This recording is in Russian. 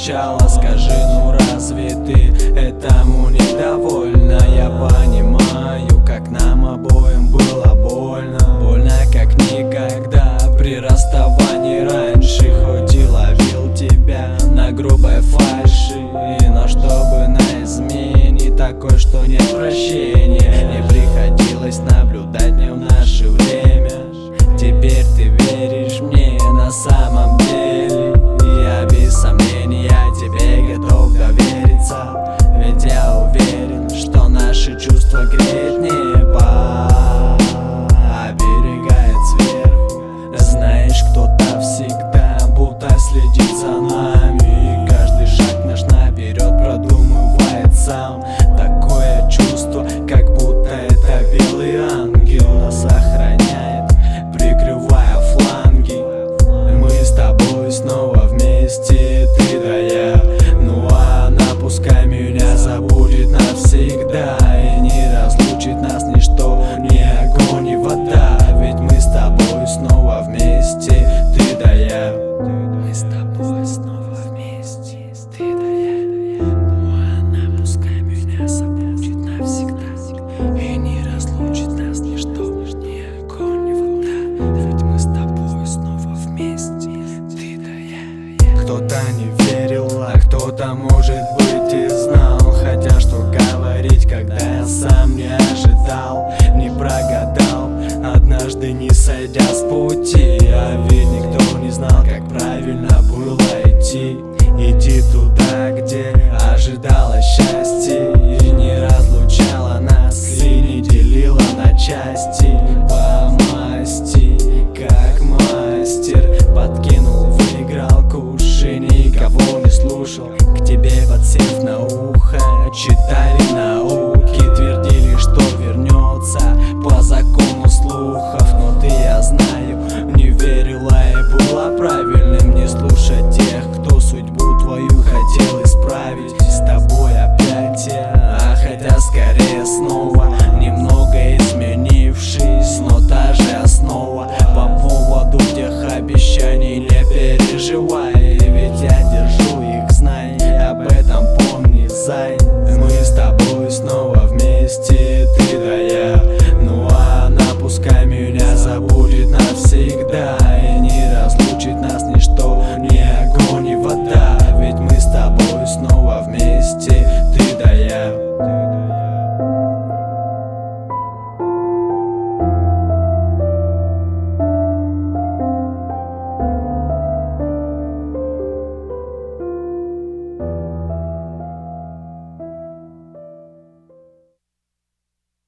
начала. Скажи, ну разве ты этому недовольна? Я понимаю, как нам обоим было больно. Больно как никогда при расставании раньше. Хоть и ловил тебя на грубой фальши, но чтобы на измене такой, что нет прощения. Не приходилось наблюдать мне в наше время. Теперь ты веришь мне на самом деле. Я без сомнения тебе готов довериться, ведь я уверен, что наши чувства греет небо, оберегает сверху. Знаешь, кто-то всегда будто следит за нами, и каждый шаг наш наперед продумывает сам. Такое чувство, как будто это белый ангел нас охраняет, прикрывая фланги. Мы с тобой снова вместе, ты да я. Ну а она пускай меня забудет навсегда, и не разлучит нас ничто, ни огонь, ни вода. Ведь мы с тобой снова вместе, ты да я. Мы с тобой снова вместе, ты да я. Ну а она пускай меня забудет навсегда, и не разлучит нас ничто, ни огонь, ни вода. Ведь мы с тобой снова вместе, ты да я. Кто-то не верил, а кто-то, может быть, и знал. Хотя что говорить, когда я сам не ожидал, не прогадал, однажды не сойдя с пути. А ведь никто не знал, как правильно было идти. Иди туда,